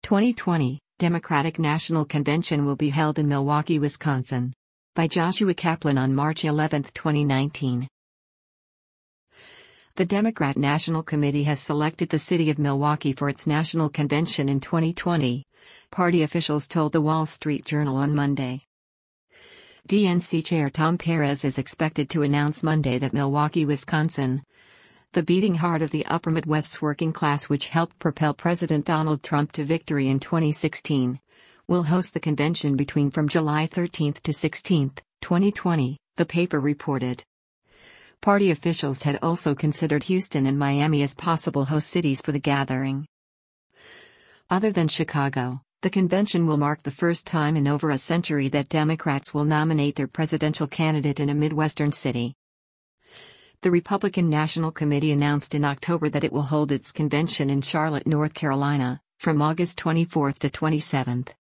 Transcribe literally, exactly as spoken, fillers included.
twenty twenty, Democratic National Convention will be held in Milwaukee, Wisconsin. By Joshua Kaplan on March eleventh, twenty nineteen. The Democrat National Committee has selected the city of Milwaukee for its national convention in twenty twenty, party officials told the Wall Street Journal on Monday. D N C Chair Tom Perez is expected to announce Monday that Milwaukee, Wisconsin, the beating heart of the upper Midwest's working class which helped propel President Donald Trump to victory in twenty sixteen, will host the convention between from July thirteenth to sixteenth, twenty twenty, the paper reported. Party officials had also considered Houston and Miami as possible host cities for the gathering. Other than Chicago, the convention will mark the first time in over a century that Democrats will nominate their presidential candidate in a Midwestern city. The Republican National Committee announced in October that it will hold its convention in Charlotte, North Carolina, from August twenty-fourth to twenty-seventh.